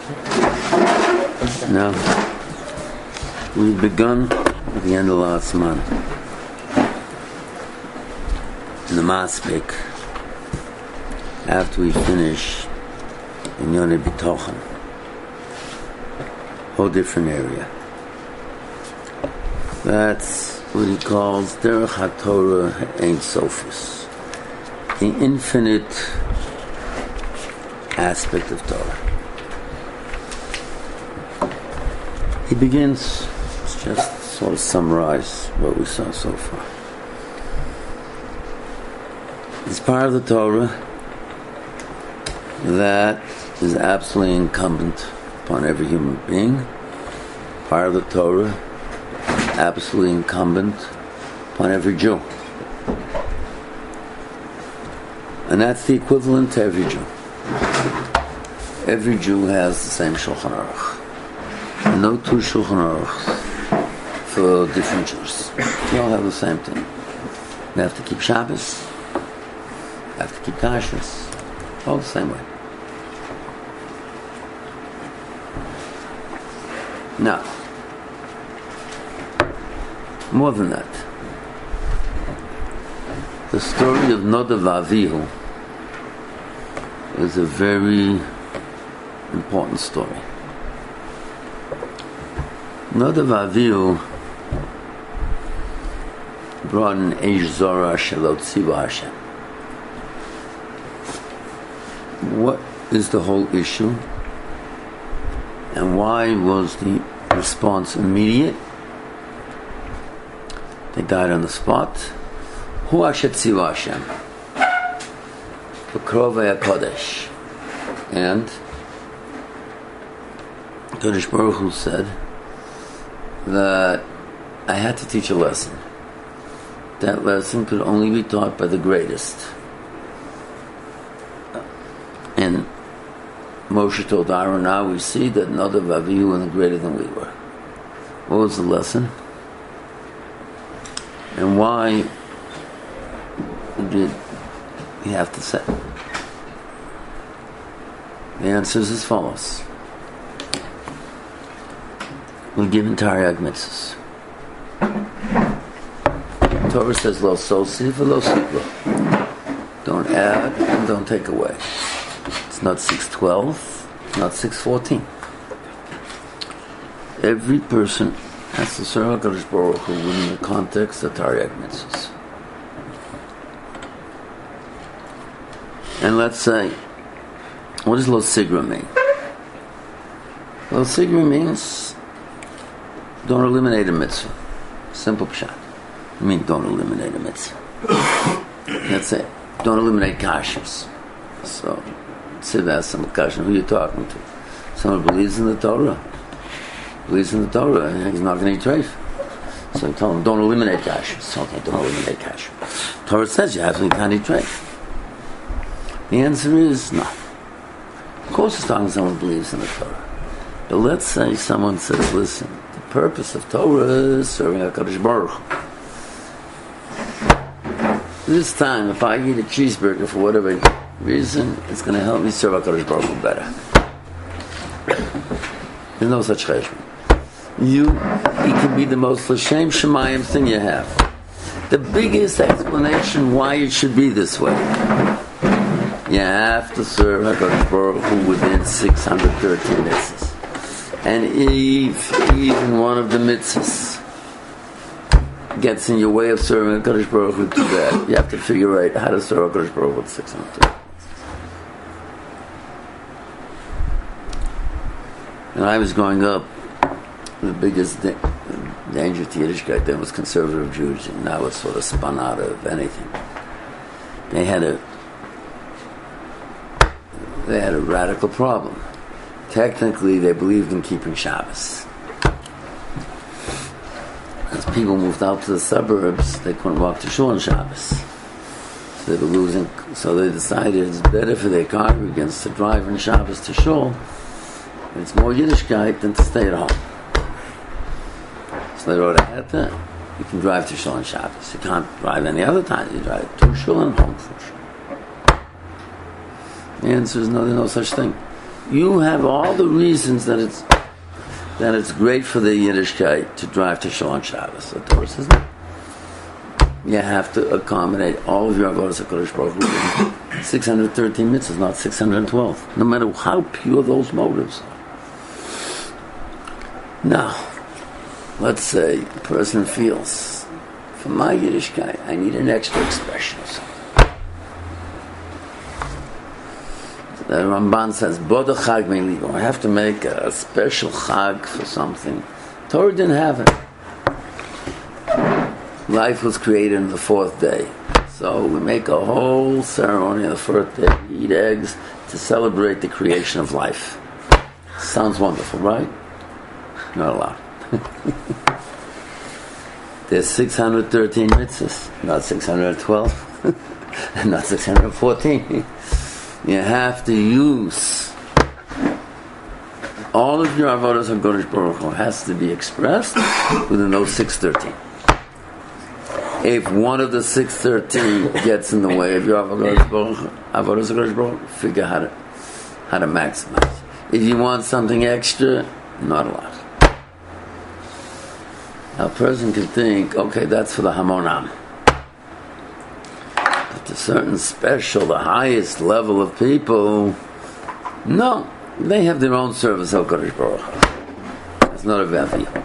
Now, we've begun at the end of last month in the Maspik after we finish in Yonah B'tochen, whole different area. That's what he calls Derech HaTorah Ein Sofus, the infinite aspect of Torah. He begins, let's just sort of summarize what we saw so far. It's part of the Torah that is absolutely incumbent upon every human being. Part of the Torah absolutely incumbent upon every Jew. And that's the equivalent to every Jew. Every Jew has the same Shulchan Aruch. No two Shulchan Aruchs for different Jews. They all have the same thing. They have to keep Shabbos, they have to keep Kashrus, all the same way. Now, more than that, the story of Nadav Avihu is a very important story. Nadav Avihu brought an Eish Zorah Shelot Tziva Hashem. What is the whole issue? And why was the response immediate? They died on the spot. Hu Asher Tziva Hashem V'krovei HaKodesh. And Kodesh Baruch Hu said that I had to teach a lesson. That lesson could only be taught by the greatest. And Moshe told Aaron, now we see that Nadav Avihu was greater than we were. What was the lesson? And why did he have to say? The answer is as follows. We give Taryag mitzvahs. Torah says, Lo sosif lo siplo. Don't add and don't take away. It's not 6:12, not 6:14. Every person has to serve HaKadosh Baruch Hu within the context of Taryag mitzvahs. And let's say, what does Lo Sigra mean? Lo Sigra means don't eliminate a mitzvah. Simple pshat. I mean, don't eliminate a mitzvah. That's it. Don't eliminate kashrus. So, Siv asks some kashrus, who are you talking to? Someone believes in the Torah. Believes in the Torah, and he's not going to eat treif. So I tell him, don't eliminate kashrus. Okay, don't eliminate kashrus. Torah says you absolutely can't eat treif. The answer is no. Of course, it's talking to someone who believes in the Torah. But let's say someone says, listen, the purpose of Torah is serving HaKadosh Baruch Hu. This time, if I eat a cheeseburger for whatever reason, it's going to help me serve HaKadosh Baruch Hu better. There's no such cheshbon. It can be the most l'shem shemayim thing you have. The biggest explanation why it should be this way. You have to serve HaKadosh Baruch Hu within 613 mitzvahs. And if even one of the mitzvahs gets in your way of serving HaKadosh Baruch Hu too bad, you have to figure out how to serve HaKadosh Baruch Hu with 613. When I was growing up, the biggest danger to Yiddishkeit then was conservative Jews, and now it's sort of spun out of anything. They had a radical problem. Technically, they believed in keeping Shabbos. As people moved out to the suburbs, they couldn't walk to shul on Shabbos. So they were losing. So they decided it's better for their congregants to drive on Shabbos to shul. It's more Yiddishkeit than to stay at home. So they wrote a heta, you can drive to shul on Shabbos. You can't drive any other time. You drive to shul and home from shul. The answer is no, there's no such thing. you have all the reasons that it's great for the Yiddishkeit to drive to Shalom Shabbos. The Torah says no. You have to accommodate all of your avodas HaKadosh Baruch Hu. 613 mitzvahs, not 612. No matter how pure those motives are. Now, let's say a person feels, for my Yiddishkeit, I need an extra expression of something. The Ramban says, Boda Chag Me'livo. I have to make a special Chag for something. Torah didn't have it. Life was created on the fourth day. So we make a whole ceremony on the fourth day. We eat eggs to celebrate the creation of life. Sounds wonderful, right? Not allowed. There's 613 mitzvahs, not 612, and not 614. You have to use all of your avodas HaKadosh Baruch Hu has to be expressed within those 613. If one of the 613 gets in the way of your avodas HaKadosh Baruch Hu, figure how to maximize. If you want something extra, not allowed. A person can think, okay, that's for the Hamonam. But the certain special, the highest level of people, no, they have their own service of HaKadosh Baruch Hu. It's not a Vavi.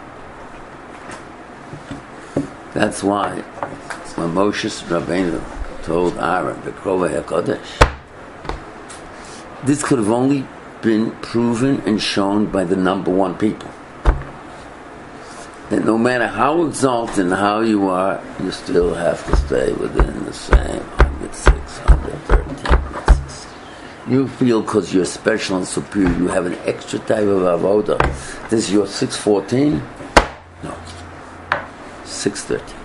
That's why when Moshe Rabbeinu told Aaron, Bekrova HaKodesh, this could have only been proven and shown by the number one people. That no matter how exalted and how you are, you still have to stay within the same 106, 113. You feel because you're special and superior, you have an extra type of avoda. This is your 614? No. 613.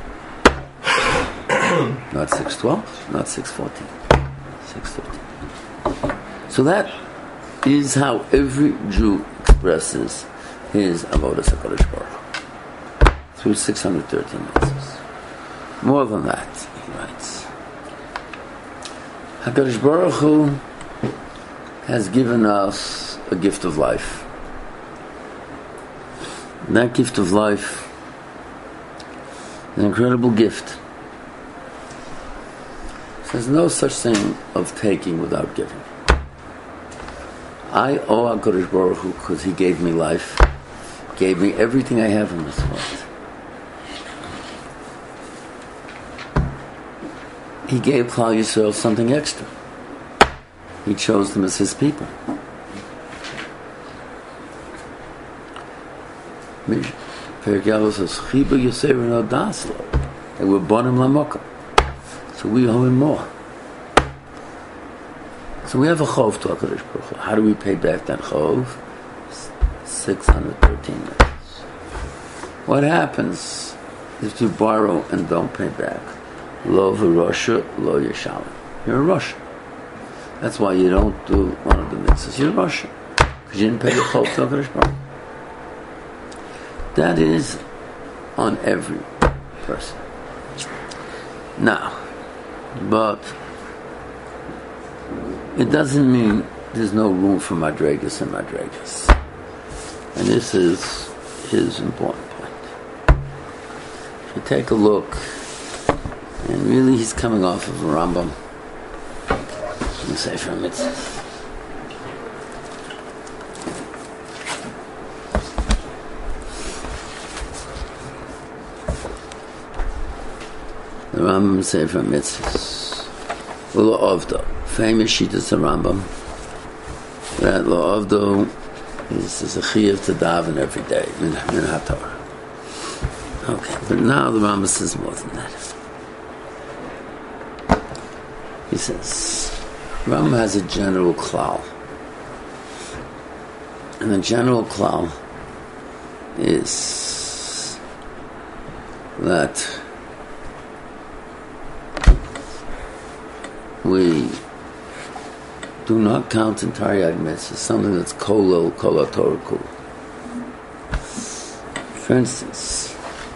Not 612, not 614. 613. So that is how every Jew expresses his avodas HaKadosh Baruch Hu. Through 613 mitzvahs. More than that, he writes. HaKadosh Baruch Hu has given us a gift of life. And that gift of life is an incredible gift. There's no such thing of taking without giving. I owe HaKadosh Baruch Hu because He gave me life, gave me everything I have in this world. He gave Klal Yisrael something extra. He chose them as His people. Perek Yavos says, "Chiba Yosef no daslo." They were born in Lamoka, so we owe Him more. So we have a chov to HaKadosh Baruch Hu. How do we pay back that chov? 613 minutes. What happens if you borrow and don't pay back? Lo v'rosha, lo yeshalim. You're a Russia. That's why you don't do one of the mitzvahs. You're a Russia. Because you didn't pay the chov to HaKadosh Baruch Hu. That is on every person. Now, but it doesn't mean there's no room for madregas and madregas. And this is his important point. If you take a look, and really he's coming off of a Rambam in Sefer Mitzvah. The Rambam Sefer Mitzvah. Lo Avdo, famous Shittas Rambam. That Lo Avdo is a chiyuv to daven every day, min haTorah. Okay, but now the Rambam says more than that. He says, Rambam has a general klal. And the general klal is that we do not count entire mitzvahs as something that's kolel Torah kul. For instance,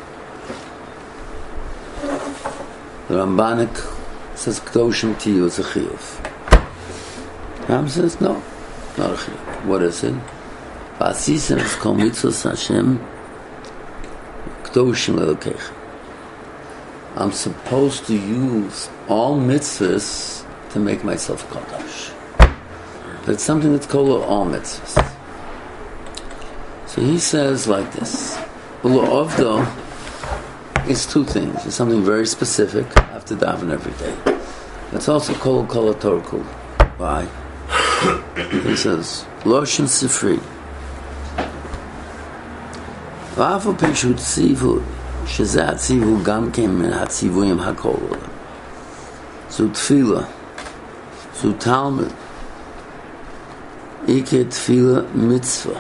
the Rambanic says Kedoshim Tiyu is a chiyuv. Ram says no. Not a chiyuv. What is it? V'asisem es kol mitzvos Hashem k'doshim le'elokeichem. I'm supposed to use all mitzvahs to make myself kodash. But it's something that's called all mitzvahs. So he says like this. U'la'ovdo is two things. It's something very specific. I have to daven every day. It's also called kol hatorah. Why? He says, Loshen Sifri. V'afu peshu tzivu, shezeh atzivu gam kem min hatzivuyim hakol. Zu tefillah, zu Talmud, ike tefillah mitzvah.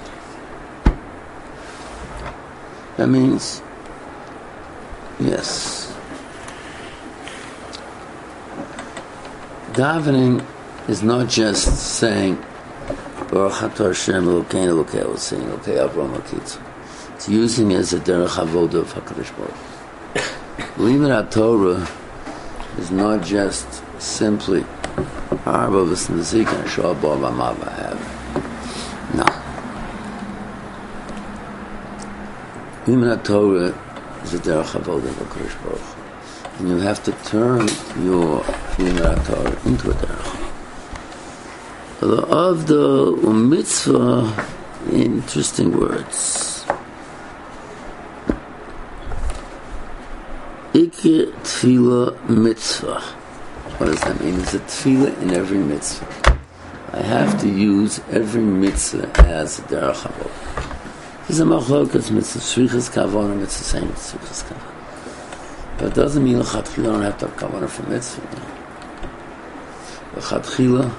That means, yes, davening is not just saying Baruch Atah Hashem Elokeinu Elokei, or saying Okay Avram Akitz. It's using it as a derech avoda of Hakadosh Baruch. Limud Torah is not just simply Harba v'snazik and Shabbat v'amav have. No. Limud Torah is a derech avoda of Hakadosh Baruch. And you have to turn your Limud Torah into a derech. Of the mitzvah, interesting words. Ikir tefillah mitzvah. What does that mean? It's a tefillah in every mitzvah. I have to use every mitzvah as a derech avodah. There's a machlokas mitzvah, shvichas kavana mitzvah, same shvichas kavana. But it doesn't mean l'chatchila you don't have to have kavana for mitzvah. L'chatchila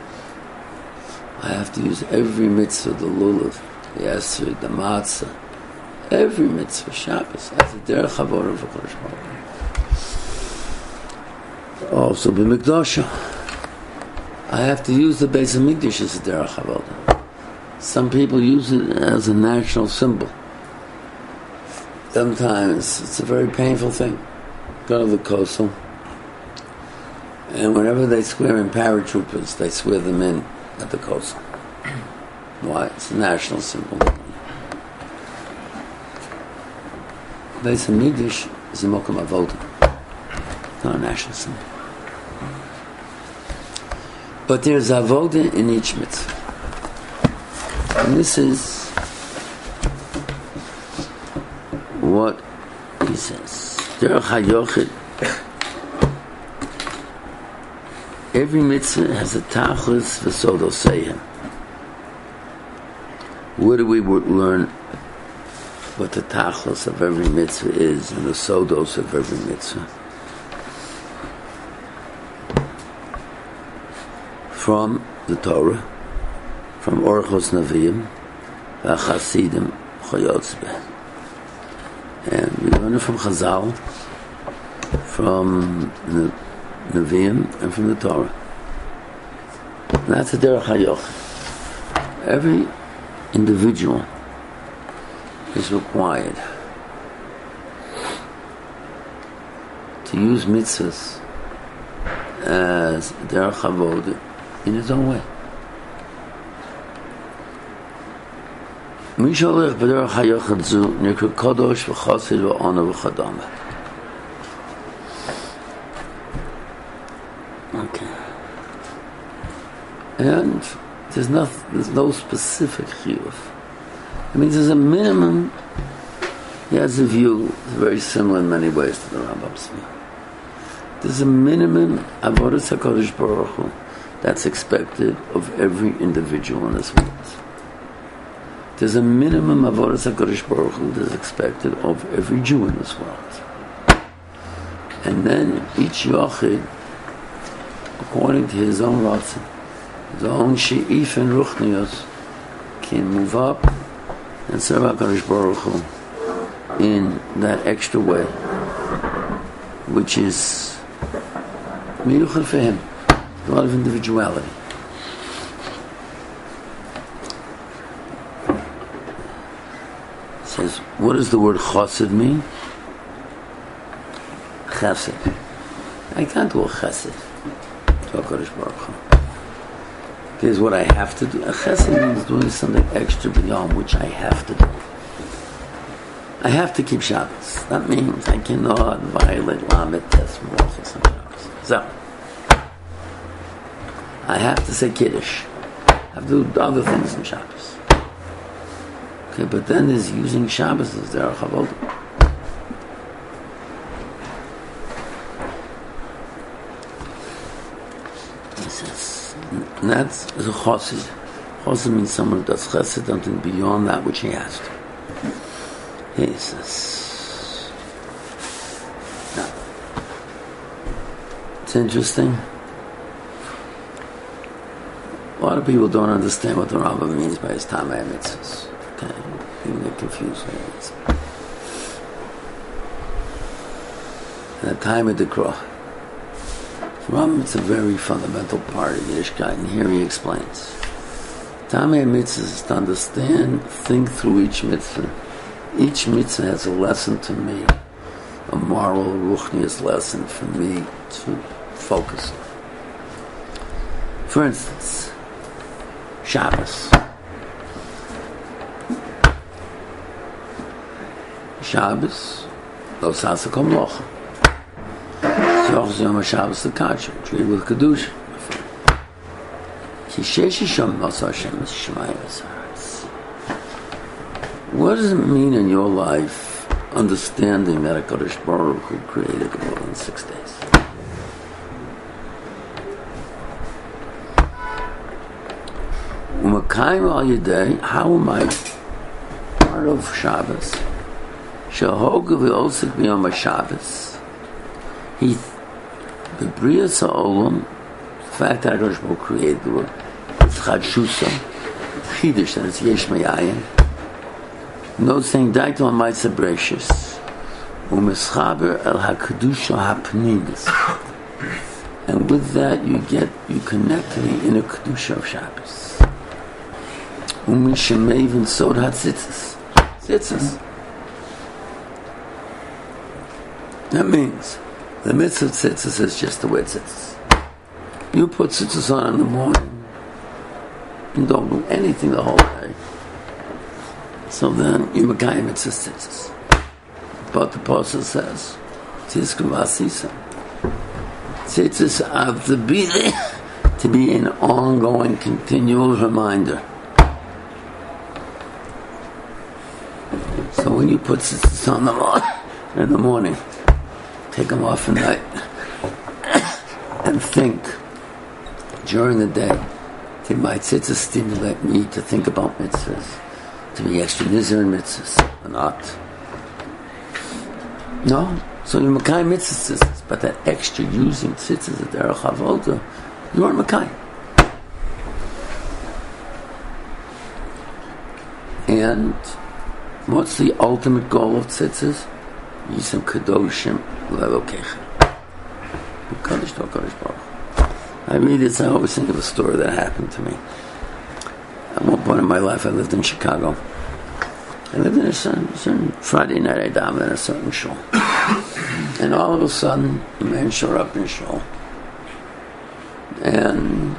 I have to use every mitzvah, the lulav, the esrog, the matzah, every mitzvah, Shabbos, as a derech avodah of HaKadosh Baruch Hu. Also, b'mikdasha, I have to use the Beis HaMikdash as a derech avodah. Some people use it as a national symbol. Sometimes it's a very painful thing. Go to the Kosel, and whenever they swear in paratroopers, they swear them in at the Kosel. Why? It's a national symbol. Beis HaMikdash is a mokum avodah, not a national symbol. But there's avodah in each mitzvah. And this is what he says. Derech HaYochid. Every mitzvah has a tachlis v'sodo seihem. Where do we learn what the tachlis of every mitzvah is and the sodos of every mitzvah? From the Torah, from Orchos Nevi'im, V'achasidim Chayotz Beh. And we learn it from Chazal, from the Nevi'im, and from the Torah. And that's the Derech HaYochid. Every individual is required to use mitzvahs as derech avodah in his own way. Mí sholech b'derech hayochid zu nikra kadosh v'chasid v'ana v'chadama. Okay. And there's no specific chiyuv. I mean, there's a minimum. He has a view very similar in many ways to the Rambam's view. There's a minimum avodas HaKadosh Baruch Hu that's expected of every individual in this world. There's a minimum avodas HaKadosh Baruch Hu that's expected of every Jew in this world. And then each Yochid, according to his own ratzon, his own she'if and ruchnios, can move up and serve HaKadosh Baruch Hu in that extra way, which is miyuchad for him, a lot of individuality. It says, what does the word chassid mean? Chesed. I can't do a chesed to HaKadosh Baruch Hu. There's what I have to do. A chesed means doing something extra beyond which I have to do. I have to keep Shabbos. That means I cannot violate Lamed Tes Malachos on Shabbos. So, I have to say Kiddush. I have to do other things in Shabbos. Okay, but then there's using Shabbos as their Chavodah. And that's a chassid. Chassid means someone who does chesed, something beyond that which he has to. He says, now, it's interesting. A lot of people don't understand what the Rambam means by his Tamei Mitzvahs. Okay, people get confused with it. And the time of the Krah. Rambam, it's a very fundamental part of Yiddishkeit, and here he explains. Tamei Mitzvahs is to understand, think through each mitzvah. Each mitzvah has a lesson to me, a moral, ruchnius lesson for me to focus on. For instance, Shabbos. Shabbos, lo sasa kol mlocha. Zoch yom Shabbos the kadsha, treated with kedusha. Ki sheshi shom masa Hashem shemayim v'saretz. What does it mean in your life, understanding that HaKadosh Baruch Hu created the world in 6 days? U'makayim al yedei, how am I part of Shabbos? Shehoga v'osik b'yom HaShabbos. He, the Brias HaOlam, the fact that HaKadosh Baruch Hu created the world, it's Chadshusa, Chidush, that it's Yesh Mayayin. No saying Daito Amaitza Brachus U'Mischaber El HaKedusha HaPnimis, and with that you connect to the inner Kedusha of Shabbos. U'Mishemevin Sod HaTzitzis. Tzitzis. That means the mitzvah of tzitzis is just the way tzitzis. You put tzitzis on in the morning and don't do anything the whole day. So then you mekayim mitzvahs tzitzis. But the apostle says, Tzizkum v'asisa. Tzitzis have to be an ongoing, continual reminder. So when you put tzitzis on in the morning, take them off at night, and think during the day. Did my tzitzis stimulate me to think about mitzvahs, to be extra nizer in mitzvahs, or not? No. So you're Makai mitzvahs, but that extra using tzitzis at derech havoda, you aren't Makai. And what's the ultimate goal of tzitzis? Yisem kadoshim lelokecha. Kadosh to Kadosh Baruch. I read this, I always think of a story that happened to me. At one point in my life, I lived in Chicago. I lived in a certain Friday night, I davened in a certain shul. And all of a sudden, a man showed up in shul and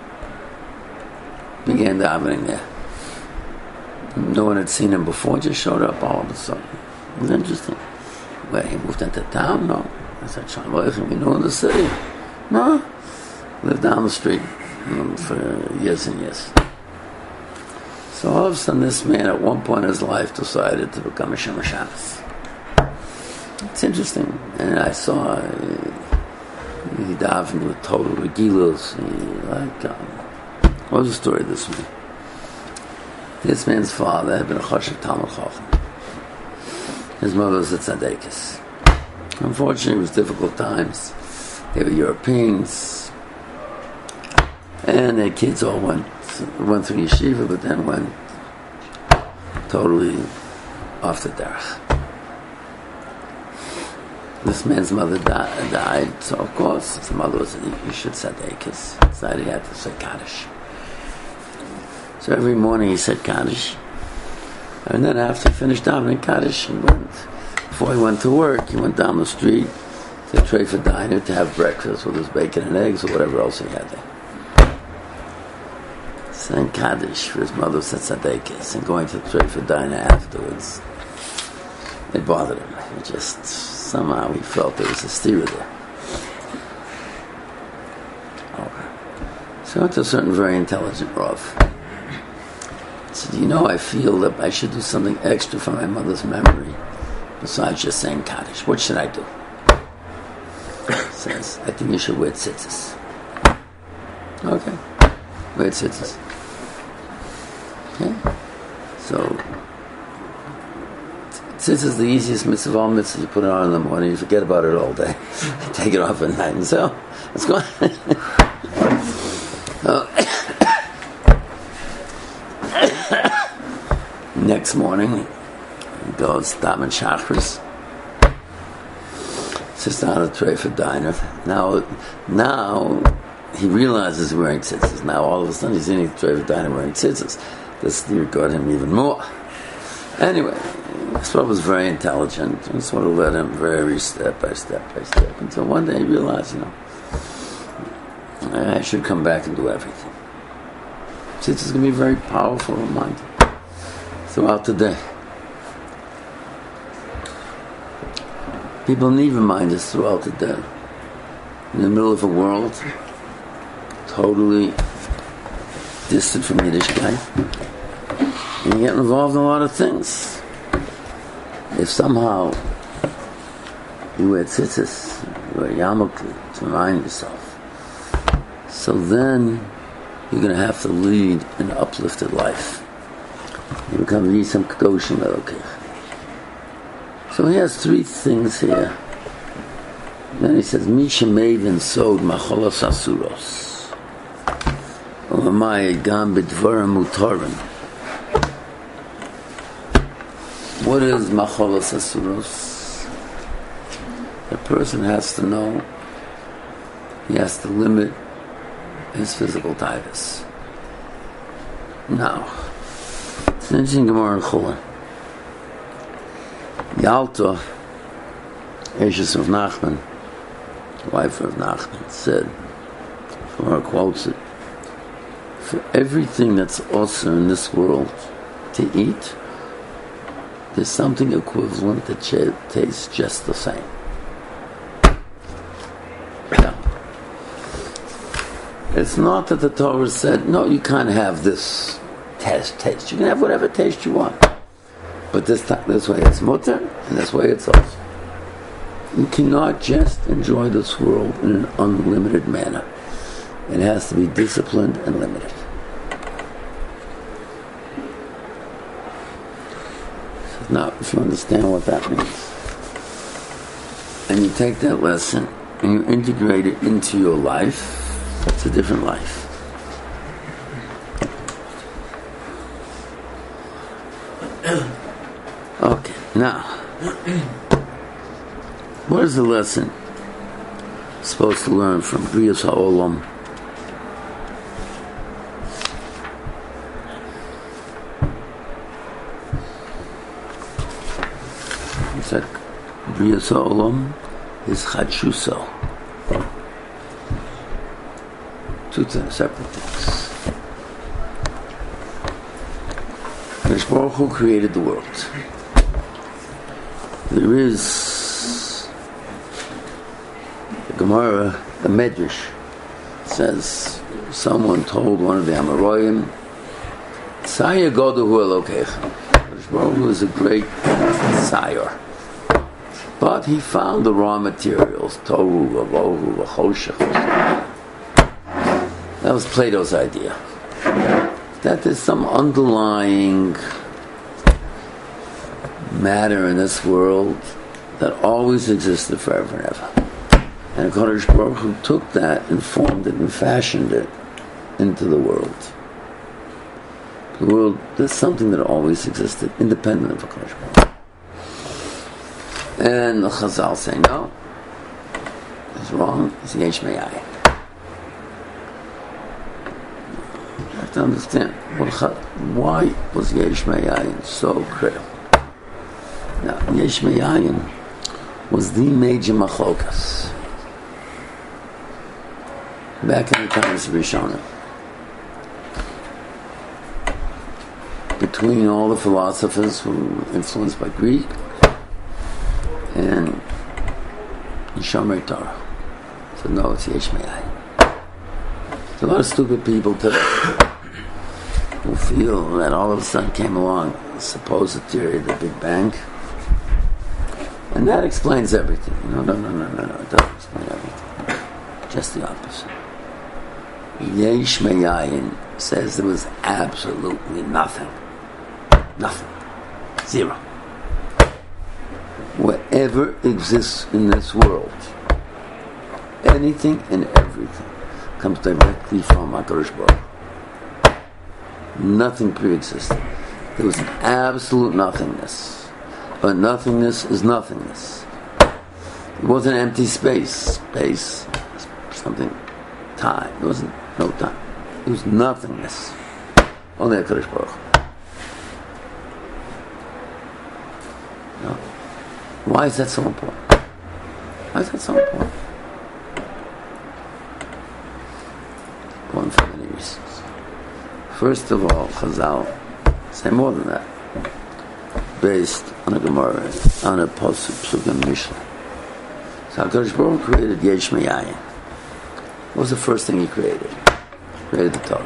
began davening there. No one had seen him before, just showed up all of a sudden. It was interesting. Where he moved into town? No. I said, Shalom Aleichem, you know in the city? No. Lived down the street for years and years. So all of a sudden, this man at one point in his life decided to become a Shomer Shabbos. It's interesting. And I saw he davened with total regilos. What was the story of this man? This man's father had been a Choshev Talmud Chacham. His mother was a Tzaddikus. Unfortunately, it was difficult times. They were Europeans. And their kids all went through yeshiva, but then went totally off the derech. This man's mother died, so of course his mother was a Yishud Tzaddikus. Decided he had to say Kaddish. So every morning he said Kaddish. And then after he finished davening Kaddish, before he went to work, he went down the street to Treifa Diner to have breakfast with his bacon and eggs or whatever else he had there. saying Kaddish for his mother Tzadekis and going to the Trefa Diner afterwards. It bothered him. He just, somehow he felt there was a steer there. Okay. So he went to a certain very intelligent Rav. He said, I feel that I should do something extra for my mother's memory besides just saying Kaddish. What should I do? He says, I think you should wear tzitzis. Okay. Wear tzitzis. Okay. So, tzitzis is the easiest mitzvah of all mitzvahs. You put it on in the morning, you forget about it all day. You take it off at night, and so, let's go. Next morning, he goes Daven Shachris. Sits down at the Trefa Diner. Now he realizes he's wearing tzitzis. Now all of a sudden he's in the Trefa Diner wearing tzitzis. This got him even more. Anyway, this Rav was very intelligent and sort of led him very step by step until one day he realized, I should come back and do everything. Tzitzis is going to be a very powerful reminder throughout the day. People need reminders throughout the day. In the middle of a world totally distant from Yiddishkeit, and you get involved in a lot of things. If somehow you wear tzitzis, you wear yarmulke to remind yourself, so then you're going to have to lead an uplifted life. You become Yisam Kedoshim Elokech. So he has three things here. Then he says, Misha Mavin Sod Macholos Asuros. Ulamai Gam Bidvarim Mutarim. What is Macholos Asuros? A person has to know he has to limit his physical tivus. Now, it's an interesting Gemara in Chulin. Yalta, Eshes of Nachman, wife of Nachman, said, Gemara quotes it, for everything that's also in this world to eat, there's something equivalent that tastes just the same. Yeah. It's not that the Torah said, no, you can't have this taste. You can have whatever taste you want. But this way it's mutter, and this way it's also. You cannot just enjoy this world in an unlimited manner. It has to be disciplined and limited. So now, if you understand what that means, and you take that lesson and you integrate it into your life, it's a different life. Okay, now, what is the lesson supposed to learn from Briyas HaOlam? It's like Briyas HaOlam is Chadshuso. Two separate things. Kadosh Baruch Hu created the world. There is the Gemara, the Medrash says someone told one of the Amoraim, Tzaya Godu Hu Elokecha. Kadosh Baruch Hu is a great sire, but he found the raw materials, Tohu, Avohu, Vachoshech. That was Plato's idea. That there's some underlying matter in this world that always existed forever and ever. And Kadosh Baruch Hu took that and formed it and fashioned it into the world. The world, there's something that always existed, independent of Kadosh Baruch Hu. And the Chazal say, no, it's wrong, it's Yesh Me'ayin. To understand why was Yesh Me'ayin so critical. Now, Yesh Me'ayin was the major machlokas back in the times of Rishonim. between all the philosophers who were influenced by Greek and Shomer Torah. So no, it's Yesh Me'ayin. There's a lot of stupid people today who feel that all of a sudden came along a supposed theory of the Big Bang, and that explains everything. No, it doesn't explain everything. Just the opposite. Yesh Me'ayin says there was absolutely nothing. Nothing. Zero. Whatever exists in this world, anything and everything, comes directly from HaKadosh Baruch Hu. Nothing pre-existed. There was an absolute nothingness. But nothingness is nothingness. It wasn't empty space. Space, something, time. There wasn't no time. It was nothingness. Only HaKadosh Baruch Hu. No. Why is that so important? Why is that so important? Important for many reasons. First of all, Chazal say more than that. Based on a Gemara, on a Pasuk in Mishnah. So HaKadosh Baruch Hu created Yesh Me'ayin. What was the first thing He created? He created the Torah.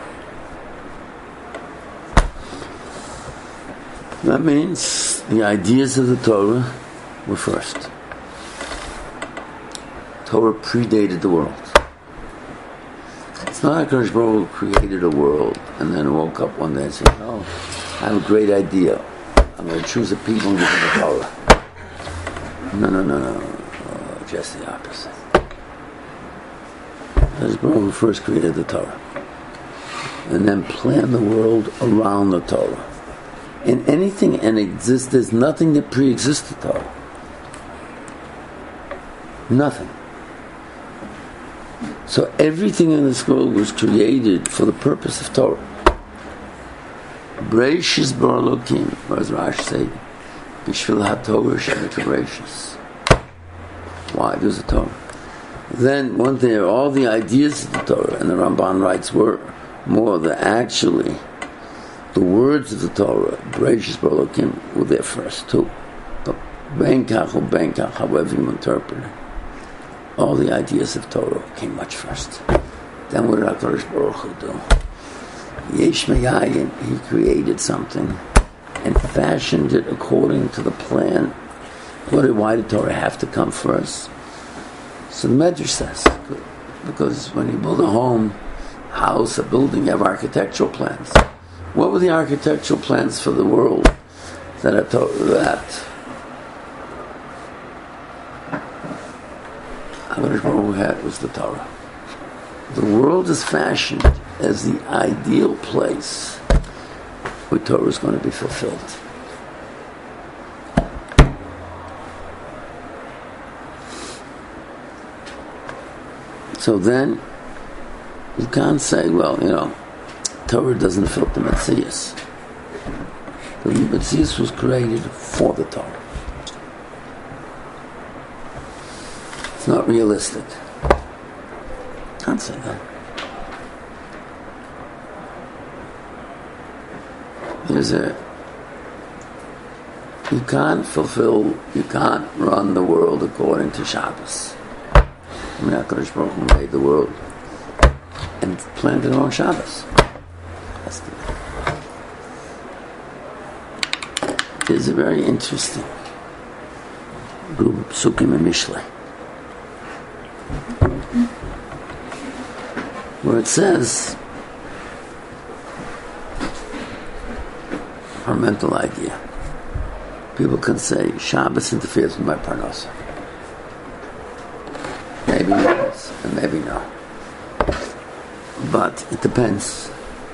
That means the ideas of the Torah were first. Torah predated the world. It's not like HaKadosh Baruch Hu created a world and then woke up one day and said, "Oh, I have a great idea. I'm going to choose a people and give them the Torah." No. Oh, just the opposite. HaKadosh Baruch Hu first created the Torah and then planned the world around the Torah. In anything and exists, there's nothing that pre-exists the Torah. Nothing. So everything in this world was created for the purpose of Torah. Breishis bar Elokim, what does Rashi say? Bishvil HaTorah she'emet Breishis. Why? There's a Torah. Then one thing, all the ideas of the Torah, and the Ramban writes, were more the actually the words of the Torah, Breishis bar Elokim, were there first too. But Benkach or Benkach, however you interpret it, all the ideas of Torah came much first. Then what did HaKadosh Baruch Hu do? Yesh Me'ayin, He created something and fashioned it according to the plan. Why did Torah have to come first? So the Medrash says, because when you build a home, house, a building, you have architectural plans. What were the architectural plans for the world that HaKadosh Baruch Hu had was the Torah. The world is fashioned as the ideal place where Torah is going to be fulfilled. So then, you can't say, well, Torah doesn't fit the Metzias. The Metzias was created for the Torah. It's not realistic. Can't say that. You can't run the world according to Shabbos. HaKadosh Baruch Hu made the world and planned it on Shabbos. There's a very interesting group of Psukim and Mishlei where it says our mental idea. People can say Shabbos interferes with my parnasa. Maybe yes, and maybe no. But it depends.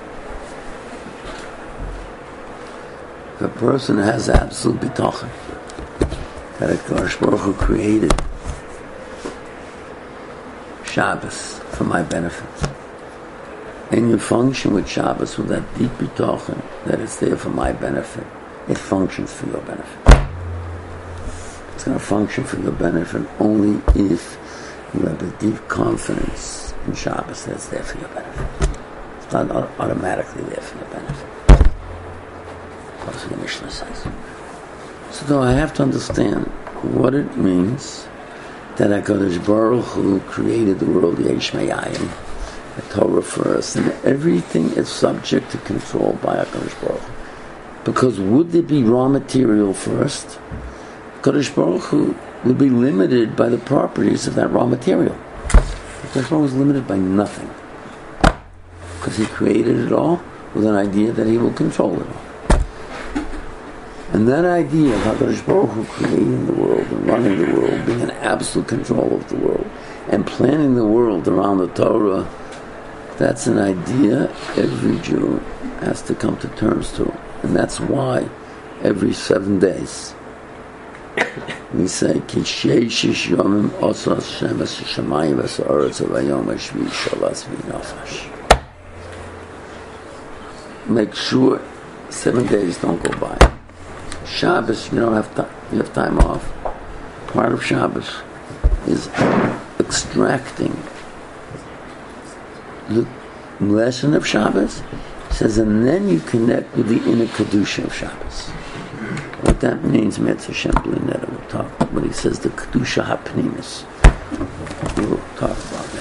If a person has absolute bitachon that HaKadosh Baruch Hu created Shabbos for my benefit, and you function with Shabbos with that deep bitachon that it's there for my benefit, it functions for your benefit. It's going to function for your benefit only if you have a deep confidence in Shabbos that it's there for your benefit. It's not automatically there for your benefit. what the Mishnah says. So though I have to understand what it means that HaKadosh Baruch Hu created the world, Yesh Mayayim, the Torah first, and everything is subject to control by HaKadosh Baruch Hu. Because would there be raw material first, HaKadosh Baruch Hu would be limited by the properties of that raw material. HaKadosh Baruch Hu is limited by nothing. Because he created it all with an idea that he will control it all. And that idea of HaKadosh Baruch Hu creating the world and running the world, being in absolute control of the world, and planning the world around the Torah, that's an idea every Jew has to come to terms to. And that's why every 7 days we say, Ki sheishish yomim osa Hashem es shamayim es ha'aretz v'yom hashvi shalas v'nafash. Make sure 7 days don't go by. Shabbos, you don't have time. You have time off. Part of Shabbos is extracting the lesson of Shabbos. It says, and then you connect with the inner kedusha of Shabbos. What that means, Mitzvah Shem Blinetta will talk. When he says the kedusha hapnimis, we will talk about it.